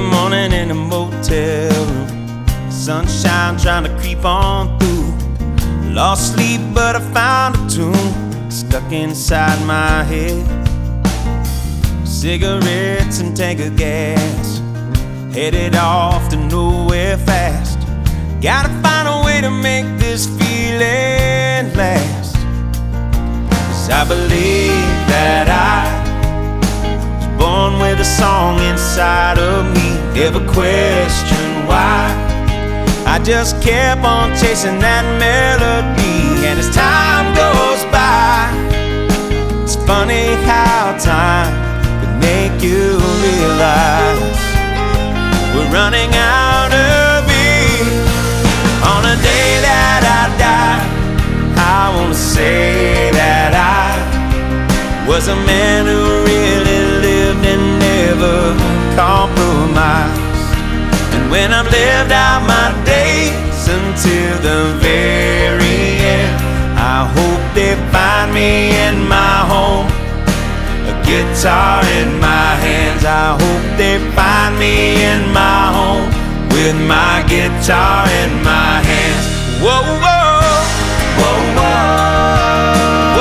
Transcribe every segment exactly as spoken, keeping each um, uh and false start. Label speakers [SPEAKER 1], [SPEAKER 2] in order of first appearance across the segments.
[SPEAKER 1] morning in a motel room, sunshine trying to creep on through. Lost sleep but I found a tune stuck inside my head. Cigarettes and tank of gas, headed off to nowhere fast. Gotta find a way to make this feeling last. 'Cause I believe that I was born with a song inside of me. Never questioned why, I just kept on chasing that melody. And as time goes by, it's funny how time could make you realize we're running out of it. On a day that I die, I wanna say that I was a man who really lived and never compromised. And when I've lived out my days until the very end, I hope they find me in my home, a guitar in my hands. I hope they find me in my home with my guitar in my hands. Whoa, whoa, whoa, whoa,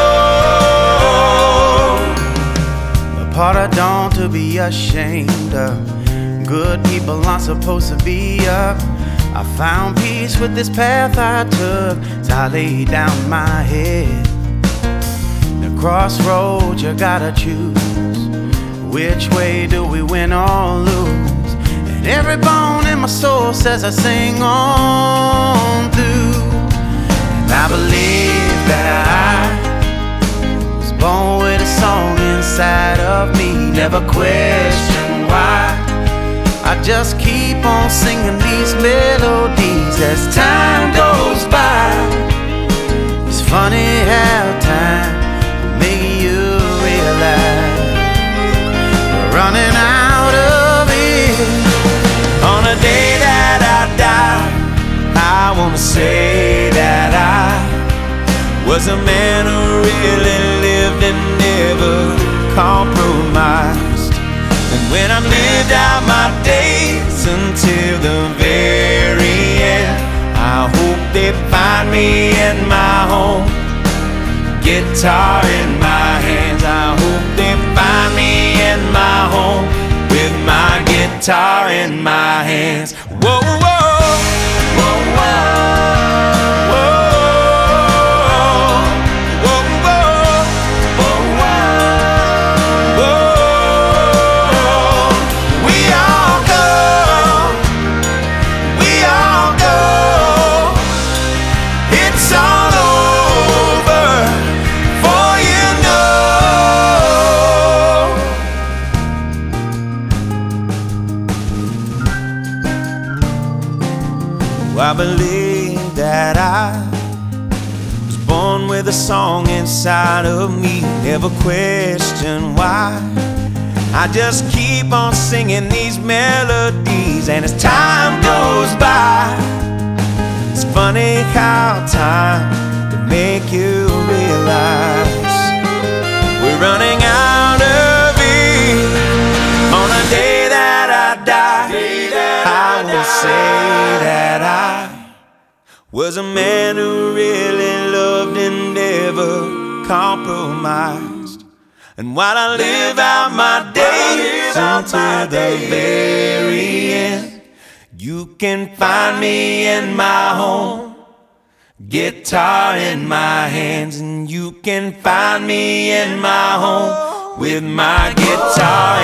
[SPEAKER 1] whoa. A part of dawn to be ashamed of. Good people aren't supposed to be up. I found peace with this path I took as I laid down my head. The crossroads you gotta choose. Which way do we win or lose? And every bone in my soul says I sing on through. And I believe that I was born with a song inside of me. Never question why, I just keep on singing these melodies as time goes by. It's funny how time will make you realize we're running out of it. On a day that I die, I wanna say that I was a man who really lived and never compromised. And when I've lived out my days until the very end, I hope they find me in my home, guitar in my hands. I hope they find me in my home with my guitar in my hands. Whoa, whoa, whoa, whoa. I believe that I was born with a song inside of me. Never question why, I just keep on singing these melodies. And as time goes by, it's funny how time can make you realize we're running out of it. On a day that I die, I will say that I was a man who really loved and never compromised. And while I live out my days until the very end, you can find me in my home, guitar in my hands. And you can find me in my home with my guitar